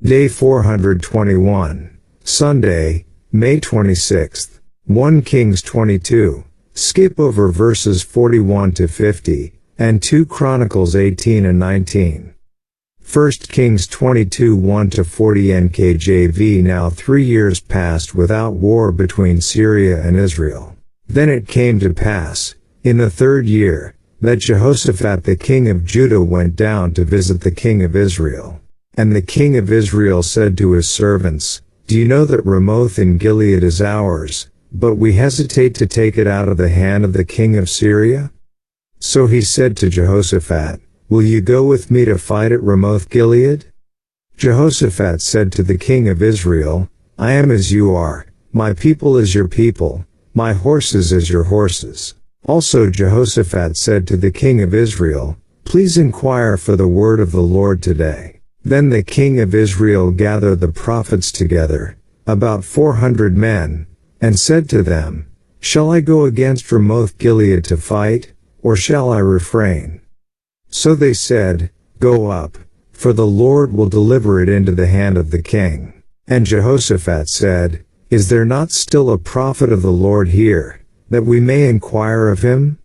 Day 421. Sunday, May 26th. 1 Kings 22. Skip over verses 41 to 50, and 2 Chronicles 18 and 19. 1 Kings 22 1 to 40 NKJV. Now 3 years passed without war between Syria and Israel. Then it came to pass, in the 3rd year, that Jehoshaphat the king of Judah went down to visit the king of Israel. And the king of Israel said to his servants, "Do you know that Ramoth in Gilead is ours, but we hesitate to take it out of the hand of the king of Syria?" So he said to Jehoshaphat, "Will you go with me to fight at Ramoth Gilead?" Jehoshaphat said to the king of Israel, "I am as you are, my people as your people, my horses as your horses." Also Jehoshaphat said to the king of Israel, "Please inquire for the word of the Lord today." Then the king of Israel gathered the prophets together, about 400 men, and said to them, "Shall I go against Ramoth Gilead to fight, or shall I refrain?" So they said, "Go up, for the Lord will deliver it into the hand of the king." And Jehoshaphat said, "Is there not still a prophet of the Lord here, that we may inquire of him?"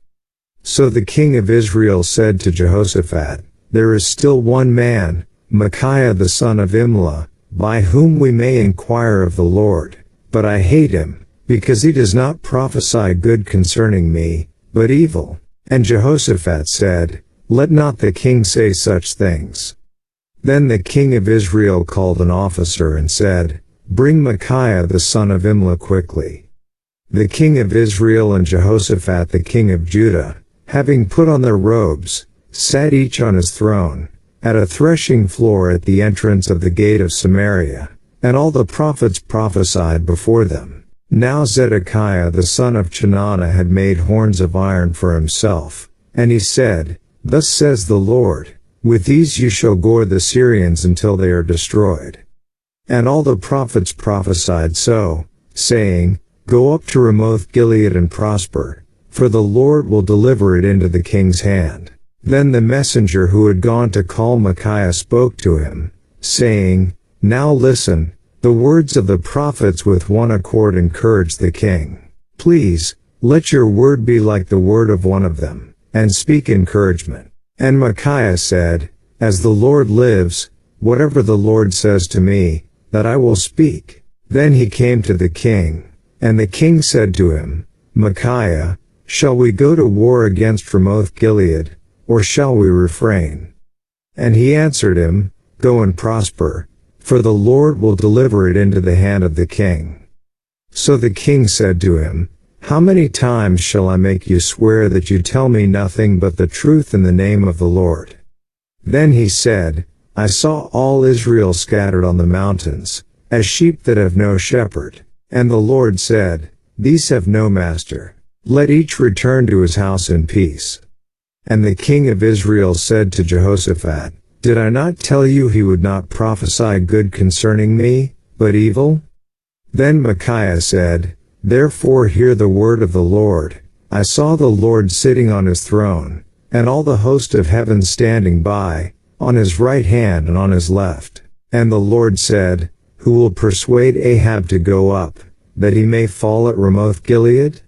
So the king of Israel said to Jehoshaphat, "There is still one man, Micaiah the son of Imlah, by whom we may inquire of the Lord, but I hate him, because he does not prophesy good concerning me, but evil." And Jehoshaphat said, "Let not the king say such things." Then the king of Israel called an officer and said, "Bring Micaiah the son of Imlah quickly." The king of Israel and Jehoshaphat the king of Judah, having put on their robes, sat each on his throne, at a threshing floor at the entrance of the gate of Samaria, and all the prophets prophesied before them. Now Zedekiah the son of Chenaanah had made horns of iron for himself, and he said, "Thus says the Lord, with these you shall gore the Syrians until they are destroyed." And all the prophets prophesied so, saying, "Go up to Ramoth Gilead and prosper, for the Lord will deliver it into the king's hand." Then the messenger who had gone to call Micaiah spoke to him, saying, "Now listen, the words of the prophets with one accord encourage the king. Please, let your word be like the word of one of them, and speak encouragement." And Micaiah said, "As the Lord lives, whatever the Lord says to me, that I will speak." Then he came to the king, and the king said to him, "Micaiah, shall we go to war against Ramoth Gilead, or shall we refrain?" And he answered him, "Go and prosper, for the Lord will deliver it into the hand of the king." So the king said to him, "How many times shall I make you swear that you tell me nothing but the truth in the name of the Lord?" Then he said, "I saw all Israel scattered on the mountains, as sheep that have no shepherd. And the Lord said, These have no master. Let each return to his house in peace." And the king of Israel said to Jehoshaphat, "Did I not tell you he would not prophesy good concerning me, but evil?" Then Micaiah said, "Therefore hear the word of the Lord. I saw the Lord sitting on his throne, and all the host of heaven standing by, on his right hand and on his left. And the Lord said, Who will persuade Ahab to go up, that he may fall at Ramoth Gilead?"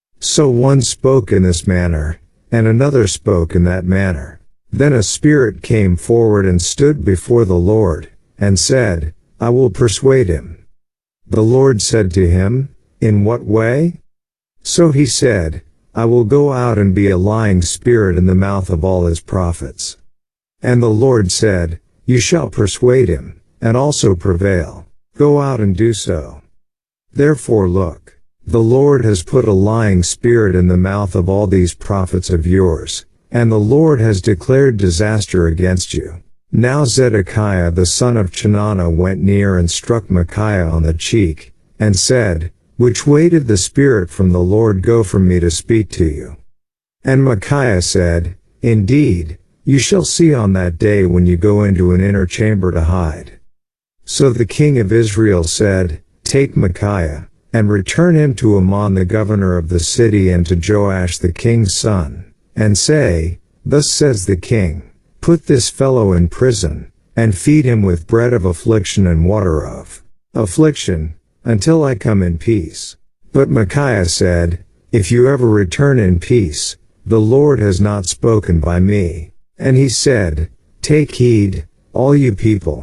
So one spoke in this manner, and another spoke in that manner. Then a spirit came forward and stood before the Lord, and said, "I will persuade him." The Lord said to him, "In what way?" So he said, "I will go out and be a lying spirit in the mouth of all his prophets." And the Lord said, "You shall persuade him, and also prevail. Go out and do so. Therefore look, the Lord has put a lying spirit in the mouth of all these prophets of yours, and the Lord has declared disaster against you." Now Zedekiah the son of Chenaanah went near and struck Micaiah on the cheek, and said, "Which way did the Spirit from the Lord go from me to speak to you?" And Micaiah said, "Indeed, you shall see on that day when you go into an inner chamber to hide." So the king of Israel said, "Take Micaiah, and return him to Amon the governor of the city and to Joash the king's son, and say, Thus says the king, Put this fellow in prison, and feed him with bread of affliction and water of affliction, until I come in peace. But Micaiah said, If you ever return in peace, the Lord has not spoken by me. And he said, Take heed, all you people.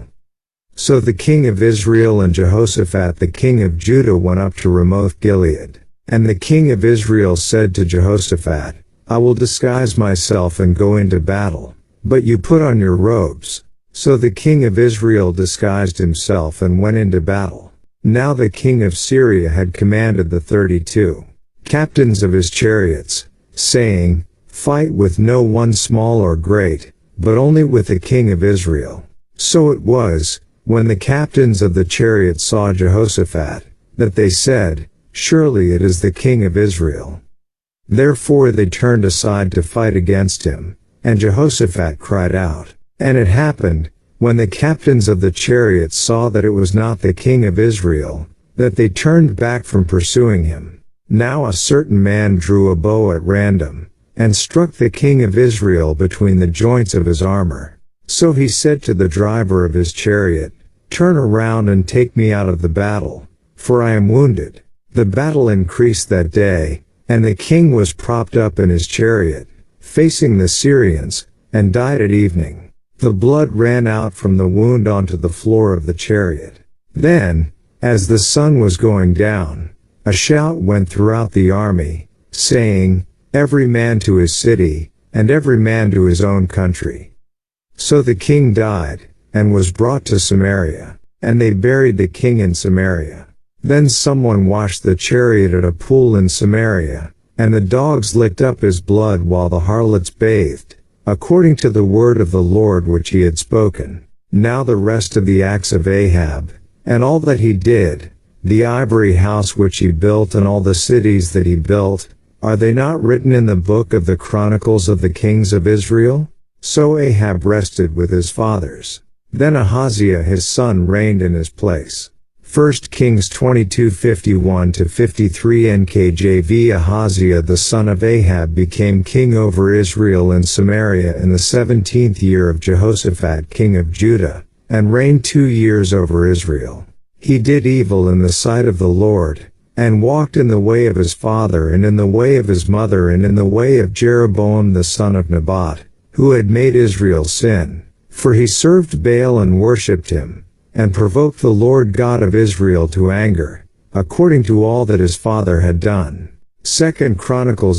So the king of Israel and Jehoshaphat the king of Judah went up to Ramoth Gilead. And the king of Israel said to Jehoshaphat, I will disguise myself and go into battle, but you put on your robes. So the king of Israel disguised himself and went into battle. Now the king of Syria had commanded the 32 captains of his chariots, saying, Fight with no one small or great, but only with the king of Israel. So it was, when the captains of the chariots saw Jehoshaphat, that they said, Surely it is the king of Israel. Therefore they turned aside to fight against him, and Jehoshaphat cried out. And it happened, when the captains of the chariots saw that it was not the king of Israel, that they turned back from pursuing him. Now a certain man drew a bow at random, and struck the king of Israel between the joints of his armor. So he said to the driver of his chariot, Turn around and take me out of the battle, for I am wounded. The battle increased that day, and the king was propped up in his chariot, facing the Syrians, and died at evening. The blood ran out from the wound onto the floor of the chariot. Then, as the sun was going down, a shout went throughout the army, saying, Every man to his city, and every man to his own country. So the king died, and was brought to Samaria, and they buried the king in Samaria. Then someone washed the chariot at a pool in Samaria, and the dogs licked up his blood while the harlots bathed, according to the word of the Lord which he had spoken. Now the rest of the acts of Ahab, and all that he did, the ivory house which he built and all the cities that he built, are they not written in the book of the Chronicles of the Kings of Israel? So Ahab rested with his fathers. Then Ahaziah his son reigned in his place. 1 Kings 22:51-53 NKJV. Ahaziah the son of Ahab became king over Israel in Samaria in the 17th year of Jehoshaphat king of Judah, and reigned 2 years over Israel. He did evil in the sight of the Lord, and walked in the way of his father and in the way of his mother and in the way of Jeroboam the son of Nebat, who had made Israel sin. For he served Baal and worshipped him, and provoked the Lord God of Israel to anger, according to all that his father had done. 2 Chronicles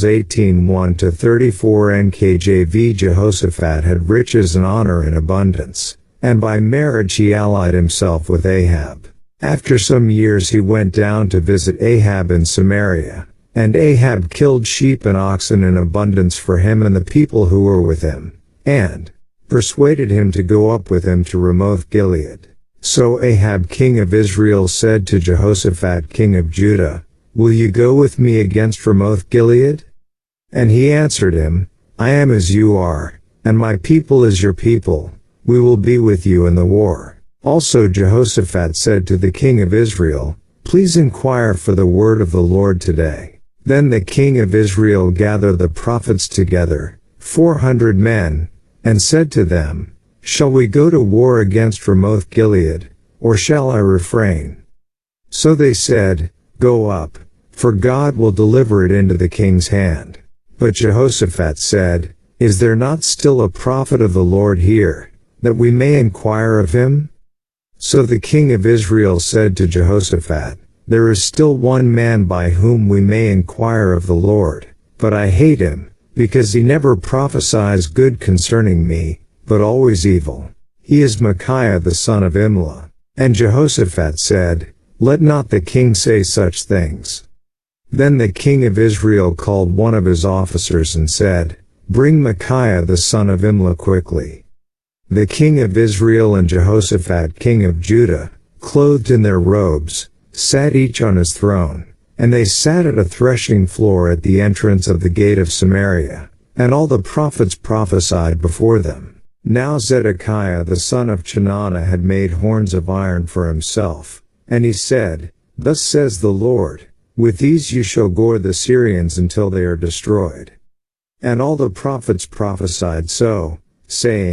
18:1-34 NKJV. Jehoshaphat had riches and honor in abundance, and by marriage he allied himself with Ahab. After some years he went down to visit Ahab in Samaria, and Ahab killed sheep and oxen in abundance for him and the people who were with him, and persuaded him to go up with him to Ramoth Gilead. So Ahab king of Israel said to Jehoshaphat king of Judah, Will you go with me against Ramoth Gilead? And he answered him, I am as you are, and my people is your people, we will be with you in the war. Also Jehoshaphat said to the king of Israel, Please inquire for the word of the Lord today. Then the king of Israel gathered the prophets together, 400 men, and said to them, Shall we go to war against Ramoth Gilead, or shall I refrain? So they said, Go up, for God will deliver it into the king's hand. But Jehoshaphat said, Is there not still a prophet of the Lord here, that we may inquire of him? So the king of Israel said to Jehoshaphat, There is still one man by whom we may inquire of the Lord, but I hate him, because he never prophesies good concerning me, but always evil. He is Micaiah the son of Imlah. And Jehoshaphat said, Let not the king say such things. Then the king of Israel called one of his officers and said, Bring Micaiah the son of Imlah quickly. The king of Israel and Jehoshaphat king of Judah, clothed in their robes, sat each on his throne, and they sat at a threshing floor at the entrance of the gate of Samaria, and all the prophets prophesied before them. Now Zedekiah the son of Chenaanah had made horns of iron for himself, and he said, Thus says the Lord, With these you shall gore the Syrians until they are destroyed. And all the prophets prophesied so, saying,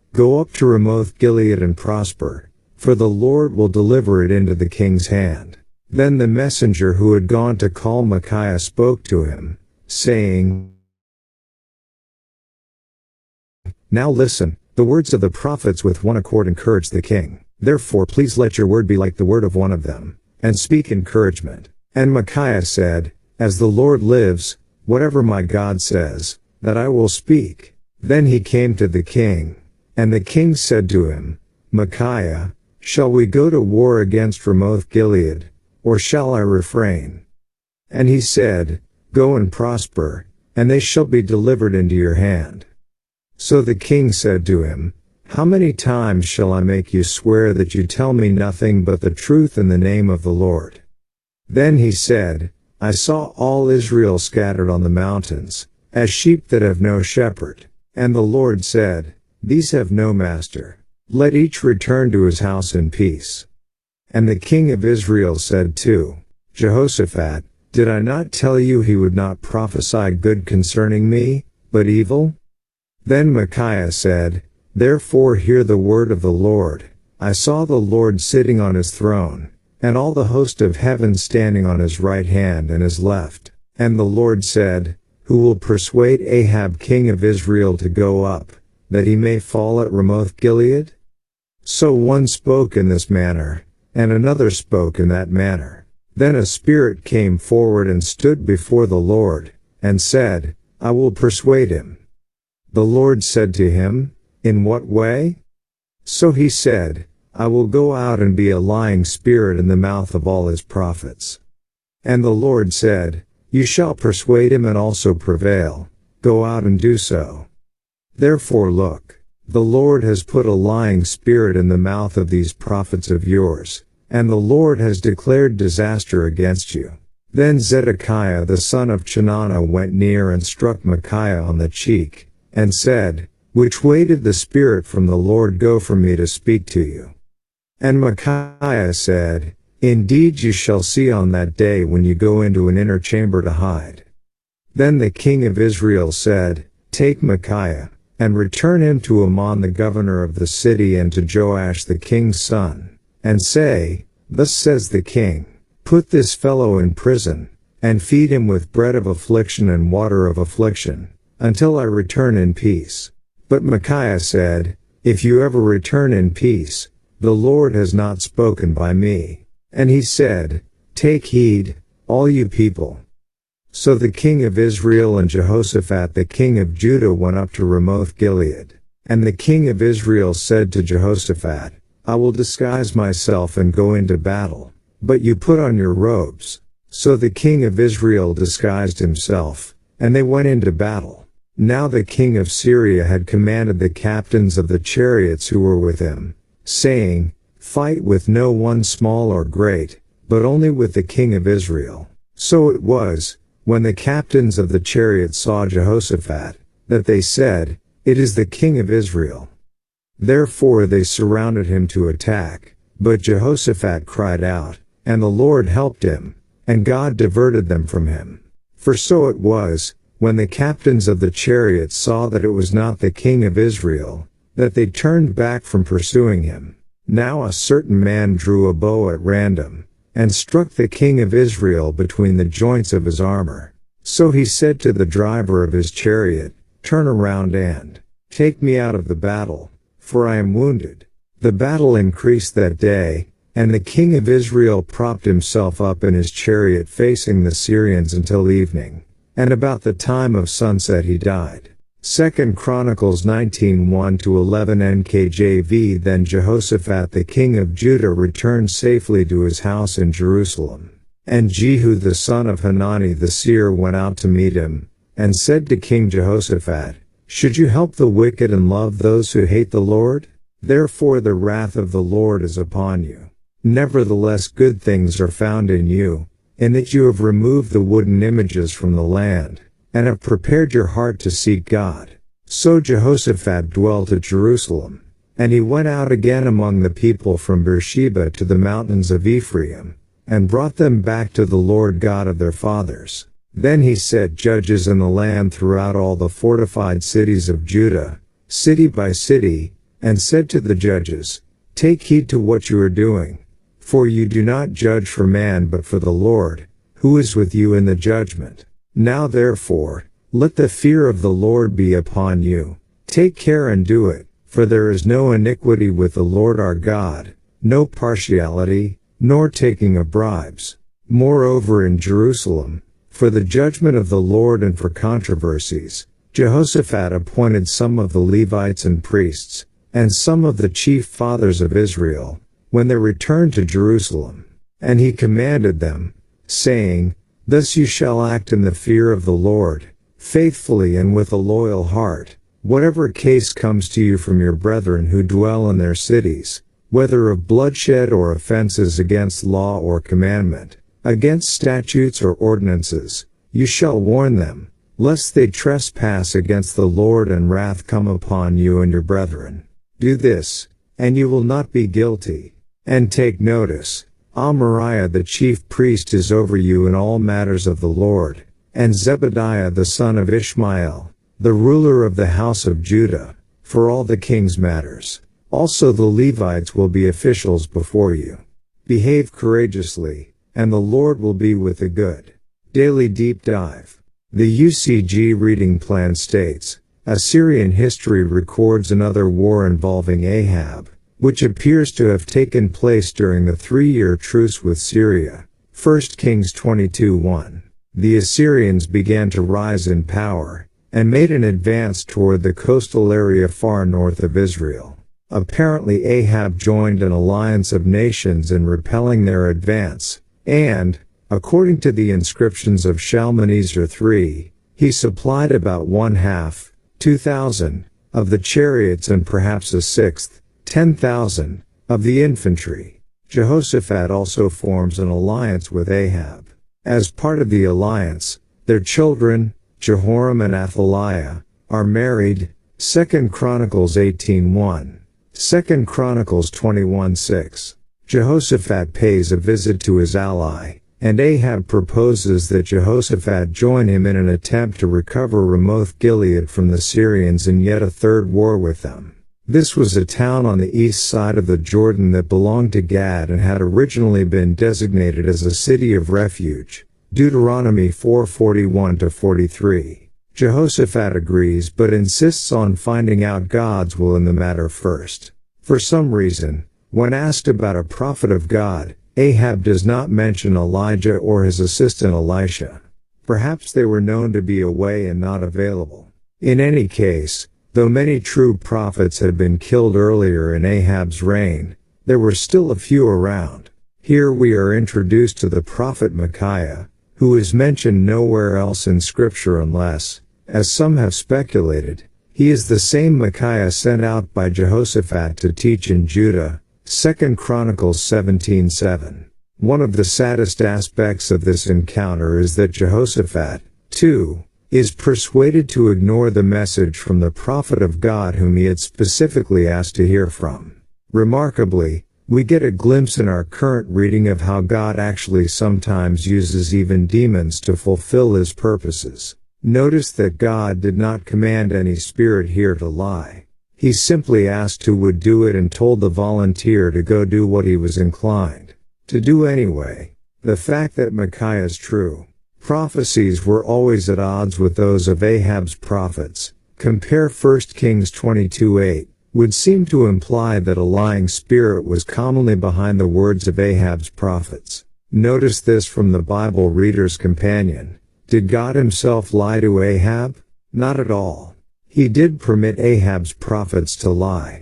Go up to Ramoth Gilead and prosper, for the Lord will deliver it into the king's hand. Then the messenger who had gone to call Micaiah spoke to him, saying, Now listen, the words of the prophets with one accord encourage the king. Therefore please let your word be like the word of one of them, and speak encouragement. And Micaiah said, As the Lord lives, whatever my God says, that I will speak. Then he came to the king, and the king said to him, Micaiah, shall we go to war against Ramoth Gilead, or shall I refrain? And he said, Go and prosper, and they shall be delivered into your hand. So the king said to him, How many times shall I make you swear that you tell me nothing but the truth in the name of the Lord? Then he said, I saw all Israel scattered on the mountains, as sheep that have no shepherd. And the Lord said, These have no master. Let each return to his house in peace. And the king of Israel said to Jehoshaphat, Did I not tell you he would not prophesy good concerning me, but evil? Then Micaiah said, Therefore hear the word of the Lord. I saw the Lord sitting on his throne, and all the host of heaven standing on his right hand and his left. And the Lord said, Who will persuade Ahab king of Israel to go up, that he may fall at Ramoth Gilead? So one spoke in this manner, and another spoke in that manner. Then a spirit came forward and stood before the Lord, and said, I will persuade him. The Lord said to him, In what way? So he said, I will go out and be a lying spirit in the mouth of all his prophets. And the Lord said, You shall persuade him and also prevail. Go out and do so. Therefore look, the Lord has put a lying spirit in the mouth of these prophets of yours, and the Lord has declared disaster against you. Then Zedekiah the son of Chenaanah went near and struck Micaiah on the cheek, and said, Which way did the Spirit from the Lord go for me to speak to you? And Micaiah said, Indeed you shall see on that day when you go into an inner chamber to hide. Then the king of Israel said, Take Micaiah, and return him to Amon the governor of the city and to Joash the king's son, and say, Thus says the king, Put this fellow in prison, and feed him with bread of affliction and water of affliction, until I return in peace. But Micaiah said, If you ever return in peace, the Lord has not spoken by me. And he said, Take heed, all you people. So the king of Israel and Jehoshaphat the king of Judah went up to Ramoth Gilead. And the king of Israel said to Jehoshaphat, I will disguise myself and go into battle, but you put on your robes. So the king of Israel disguised himself, and they went into battle. Now the king of Syria had commanded the captains of the chariots who were with him, saying, Fight with no one small or great, but only with the king of Israel. So it was, when the captains of the chariots saw Jehoshaphat, that they said, It is the king of Israel. Therefore they surrounded him to attack, but Jehoshaphat cried out, and the Lord helped him, and God diverted them from him. For so it was, when the captains of the chariots saw that it was not the king of Israel, that they turned back from pursuing him. Now a certain man drew a bow at random, and struck the king of Israel between the joints of his armor. So he said to the driver of his chariot, Turn around and take me out of the battle, for I am wounded. The battle increased that day, and the king of Israel propped himself up in his chariot facing the Syrians until evening. And about the time of sunset he died. 2 Chronicles 19:1-11 NKJV. Then Jehoshaphat the king of Judah returned safely to his house in Jerusalem. And Jehu the son of Hanani the seer went out to meet him, and said to King Jehoshaphat, Should you help the wicked and love those who hate the Lord? Therefore the wrath of the Lord is upon you. Nevertheless good things are found in you, in that you have removed the wooden images from the land, and have prepared your heart to seek God. So Jehoshaphat dwelt at Jerusalem, and he went out again among the people from Beersheba to the mountains of Ephraim, and brought them back to the Lord God of their fathers. Then he set judges in the land throughout all the fortified cities of Judah, city by city, and said to the judges, "Take heed to what you are doing, for you do not judge for man but for the Lord, who is with you in the judgment. Now therefore, let the fear of the Lord be upon you. Take care and do it, for there is no iniquity with the Lord our God, no partiality, nor taking of bribes." Moreover in Jerusalem, for the judgment of the Lord and for controversies, Jehoshaphat appointed some of the Levites and priests, and some of the chief fathers of Israel, when they returned to Jerusalem. And he commanded them, saying, "Thus you shall act in the fear of the Lord, faithfully and with a loyal heart, whatever case comes to you from your brethren who dwell in their cities, whether of bloodshed or offenses against law or commandment, against statutes or ordinances, you shall warn them, lest they trespass against the Lord and wrath come upon you and your brethren. Do this, and you will not be guilty. And take notice, Amariah the chief priest is over you in all matters of the Lord, and Zebadiah the son of Ishmael, the ruler of the house of Judah, for all the king's matters. Also the Levites will be officials before you. Behave courageously, and the Lord will be with the good." Daily Deep Dive. The UCG reading plan states, Assyrian history records another war involving Ahab, which appears to have taken place during the 3-year truce with Syria. 1 Kings 22:1. The Assyrians began to rise in power, and made an advance toward the coastal area far north of Israel. Apparently Ahab joined an alliance of nations in repelling their advance, and, according to the inscriptions of Shalmaneser III, he supplied about 1/2, 2,000, of the chariots and perhaps a sixth, 10,000, of the infantry. Jehoshaphat also forms an alliance with Ahab. As part of the alliance, their children, Jehoram and Athaliah, are married. 2 Chronicles 18:1. 2 Chronicles 21:6. Jehoshaphat pays a visit to his ally, and Ahab proposes that Jehoshaphat join him in an attempt to recover Ramoth Gilead from the Syrians in yet a third war with them. This was a town on the east side of the Jordan that belonged to Gad and had originally been designated as a city of refuge. Deuteronomy 4:41-43. Jehoshaphat agrees but insists on finding out God's will in the matter first. For some reason, when asked about a prophet of God, Ahab does not mention Elijah or his assistant Elisha. Perhaps they were known to be away and not available. In any case, though many true prophets had been killed earlier in Ahab's reign, there were still a few around. Here we are introduced to the prophet Micaiah, who is mentioned nowhere else in Scripture unless, as some have speculated, he is the same Micaiah sent out by Jehoshaphat to teach in Judah. 2 Chronicles 17:7. One of the saddest aspects of this encounter is that Jehoshaphat, too, is persuaded to ignore the message from the prophet of God whom he had specifically asked to hear from. Remarkably, we get a glimpse in our current reading of how God actually sometimes uses even demons to fulfill his purposes. Notice that God did not command any spirit here to lie. He simply asked who would do it and told the volunteer to go do what he was inclined to do anyway. The fact that Micaiah's true prophecies were always at odds with those of Ahab's prophets, compare 1 Kings 22:8, would seem to imply that a lying spirit was commonly behind the words of Ahab's prophets. Notice this from the Bible Reader's Companion. Did God himself lie to Ahab? Not at all. He did permit Ahab's prophets to lie.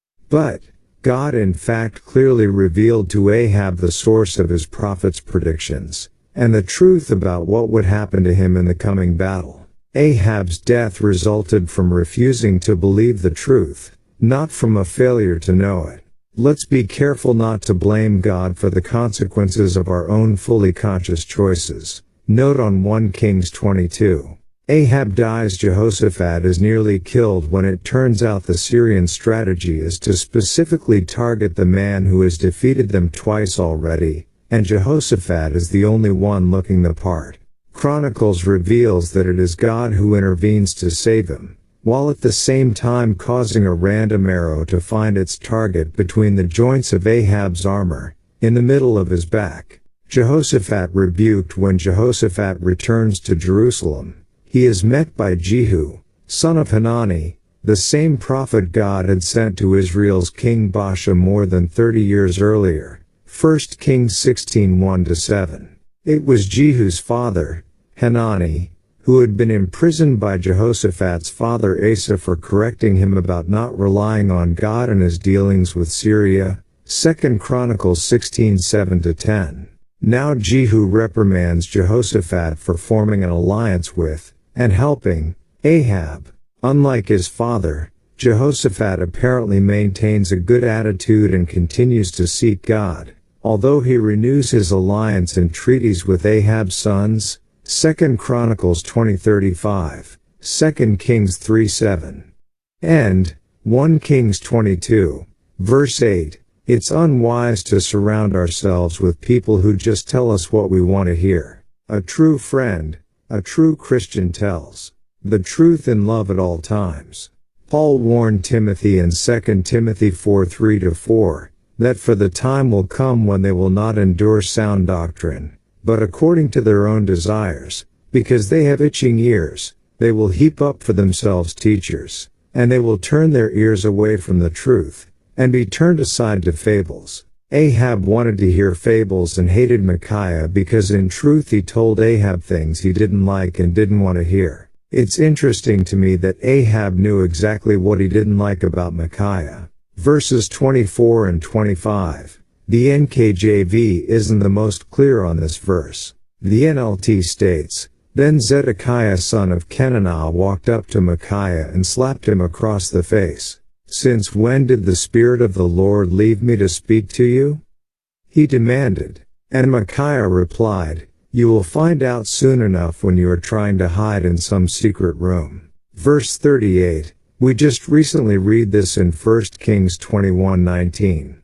But God in fact clearly revealed to Ahab the source of his prophets' predictions, and the truth about what would happen to him in the coming battle. Ahab's death resulted from refusing to believe the truth, not from a failure to know it. Let's be careful not to blame God for the consequences of our own fully conscious choices. Note on 1 Kings 22. Ahab dies. Jehoshaphat is nearly killed when it turns out the Syrian strategy is to specifically target the man who has defeated them twice already, and Jehoshaphat is the only one looking the part. Chronicles reveals that it is God who intervenes to save him, while at the same time causing a random arrow to find its target between the joints of Ahab's armor, in the middle of his back. Jehoshaphat rebuked. When Jehoshaphat returns to Jerusalem, he is met by Jehu, son of Hanani, the same prophet God had sent to Israel's king Baasha more than 30 years earlier. 1 Kings 16:1-7. It was Jehu's father, Hanani, who had been imprisoned by Jehoshaphat's father Asa for correcting him about not relying on God in his dealings with Syria. 2 Chronicles 16:7-10. Now Jehu reprimands Jehoshaphat for forming an alliance with, and helping, Ahab. Unlike his father, Jehoshaphat apparently maintains a good attitude and continues to seek God, although he renews his alliance and treaties with Ahab's sons. 2 Chronicles 20:35, 2 Kings 3:7. And 1 Kings 22, verse 8. It's unwise to surround ourselves with people who just tell us what we want to hear. A true friend, a true Christian tells the truth in love at all times. Paul warned Timothy in 2 Timothy 4:3-4, that for the time will come when they will not endure sound doctrine, but according to their own desires, because they have itching ears, they will heap up for themselves teachers, and they will turn their ears away from the truth, and be turned aside to fables. Ahab wanted to hear fables and hated Micaiah because in truth he told Ahab things he didn't like and didn't want to hear. It's interesting to me that Ahab knew exactly what he didn't like about Micaiah. Verses 24 and 25. The NKJV isn't the most clear on this verse. The NLT states, "Then Zedekiah son of Kenanah walked up to Micaiah and slapped him across the face. 'Since when did the Spirit of the Lord leave me to speak to you?' he demanded. And Micaiah replied, 'You will find out soon enough when you are trying to hide in some secret room.'" Verse 38. We just recently read this in 1 Kings 21:19.